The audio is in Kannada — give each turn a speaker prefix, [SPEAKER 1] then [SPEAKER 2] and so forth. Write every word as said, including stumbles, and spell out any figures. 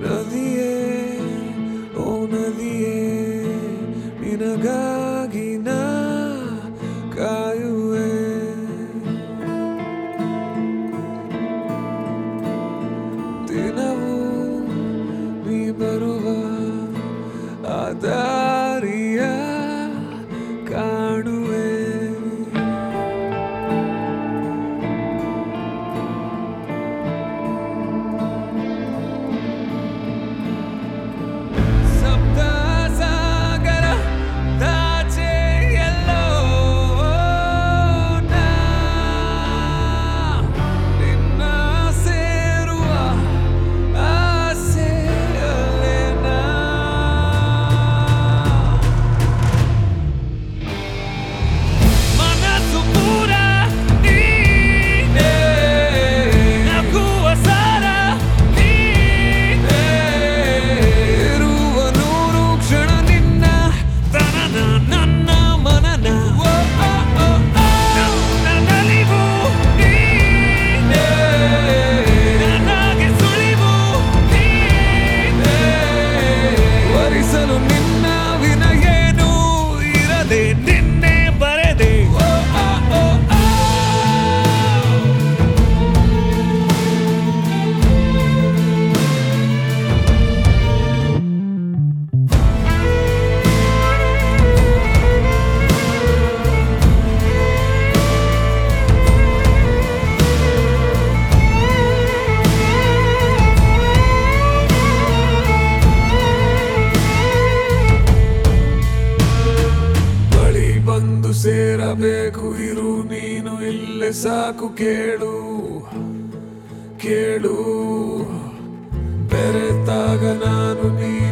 [SPEAKER 1] ನದಿಯೇ ಓ ನದಿಯೇ ನಿನಗಾಗಿ ನಾ ಕಾಯುವೆ ದಿನವೂ ನೀ ಬರುವ ಆ ದಾರಿಯ ಕಾಣುವೆ ಸಪ್ತ ಸಾಗರ ದಾಚೆ ಎಲ್ಲೋ ನಾ ನಿನ್ನ ಸೇರುವ ಆಸೆಯಲ್ಲೇ ನಾ ಮನಸ್ಸು ಪೂರ ನೀನೇ ನಗುವ ಸಾರ ನೀನೇ ಇರುವ ನೂರು ಕ್ಷಣ ನಿನ್ನ ತನನ ನನ್ನ ಮನನ ಓ, ಓ, ಓ, ಓ. ನನ್ನ ನಲಿವು ನೀನೇ ನನಗೆ ಸುಳಿವು ನೀನೇ ವರಿಸಲು ನಿನ್ನ ವಿನ ಏನೂ ಇರದೆ ನಿನ್ನೆ ಬರೆದೆ ಓ, ಓ, ಓ, ಓ. ಬಳಿ ಬಂದು ಸೇರಬೇಕು ಇರು ನೀನು ಇಲ್ಲೇ ಸಾಕು ಕೇಳು ಕೇಳು ಬೆರೆತಾಗ ನಾನು ನೀ